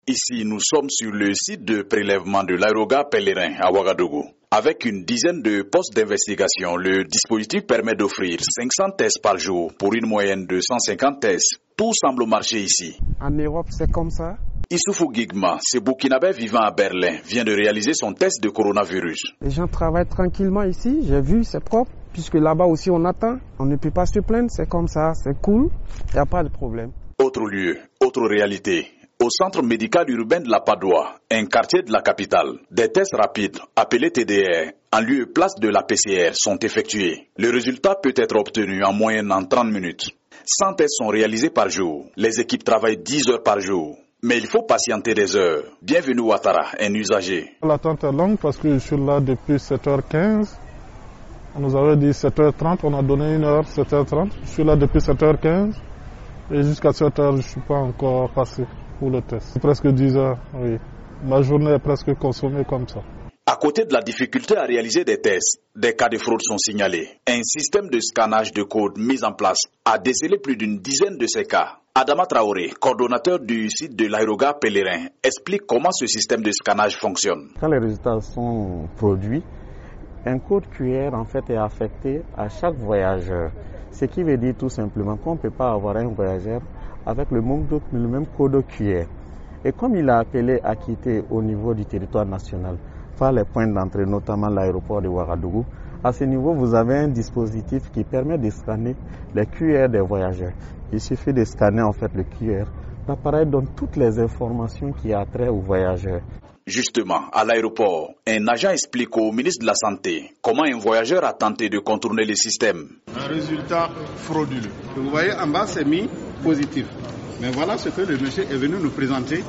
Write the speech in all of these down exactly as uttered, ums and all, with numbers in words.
Ici, nous sommes sur le site de prélèvement de l'aérogare Pèlerin à Ouagadougou. Avec une dizaine de postes d'investigation, le dispositif permet d'offrir cinq cents tests par jour pour une moyenne de cent cinquante tests. Tout semble marcher ici. En Europe, c'est comme ça. Issoufou Gigma, ce Burkinabé vivant à Berlin, vient de réaliser son test de coronavirus. Les gens travaillent tranquillement ici, j'ai vu, c'est propre, puisque là-bas aussi on attend. On ne peut pas se plaindre, c'est comme ça, c'est cool, il n'y a pas de problème. Autre lieu, autre réalité. Au centre médical urbain de la Padoue, un quartier de la capitale, des tests rapides, appelés T D R, en lieu et place de la P C R, sont effectués. Le résultat peut être obtenu en moyenne en trente minutes. cent tests sont réalisés par jour. Les équipes travaillent dix heures par jour. Mais il faut patienter des heures. Bienvenue Ouattara, un usager. L'attente est longue parce que je suis là depuis sept heures quinze. On nous avait dit sept heures trente, on a donné une heure, sept heures trente. Je suis là depuis sept heures quinze et jusqu'à sept heures, je ne suis pas encore passé pour le test. Presque dix heures, oui. Ma journée est presque consommée comme ça. À côté de la difficulté à réaliser des tests, des cas de fraude sont signalés. Un système de scannage de code mis en place a décelé plus d'une dizaine de ces cas. Adama Traoré, coordonnateur du site de l'aérogare Pèlerin, explique comment ce système de scannage fonctionne. Quand les résultats sont produits, un code Q R en fait est affecté à chaque voyageur. Ce qui veut dire tout simplement qu'on ne peut pas avoir un voyageur avec le même, le même code Q R. Et comme il a appelé à quitter au niveau du territoire national, par les points d'entrée, notamment l'aéroport de Ouagadougou, à ce niveau, vous avez un dispositif qui permet de scanner les Q R des voyageurs. Il suffit de scanner en fait le Q R. L'appareil donne toutes les informations qui ont trait aux voyageurs. Justement, à l'aéroport, un agent explique au ministre de la Santé comment un voyageur a tenté de contourner le système. Un résultat frauduleux. Vous voyez, en bas, c'est mis positif. Mais voilà ce que le monsieur est venu nous présenter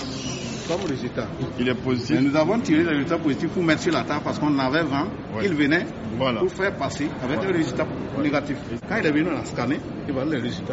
comme résultat. Il est positif. Mais nous avons tiré le résultat positif pour mettre sur la table parce qu'on avait vingt. Ouais. Il venait voilà. pour faire passer avec un résultat négatif. Quand il est venu la scanner, il va le résultat.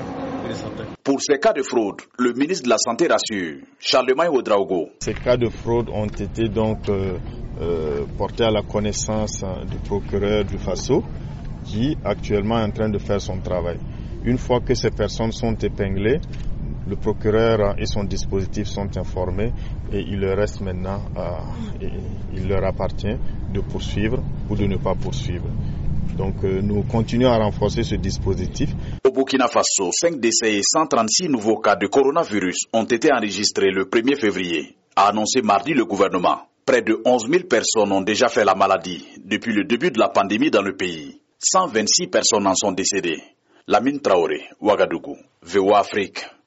Pour ces cas de fraude, le ministre de la Santé rassure, Charlemagne Ouedraogo. Ces cas de fraude ont été donc euh, euh, portés à la connaissance du procureur du Faso qui actuellement est en train de faire son travail. Une fois que ces personnes sont épinglées, le procureur et son dispositif sont informés et il leur reste maintenant, euh, et il leur appartient de poursuivre ou de ne pas poursuivre. Donc euh, nous continuons à renforcer ce dispositif. Au Burkina Faso, cinq décès et cent trente-six nouveaux cas de coronavirus ont été enregistrés le premier février, a annoncé mardi le gouvernement. Près de onze mille personnes ont déjà fait la maladie depuis le début de la pandémie dans le pays. cent vingt-six personnes en sont décédées. Lamine Traoré, Ouagadougou, V O A Afrique.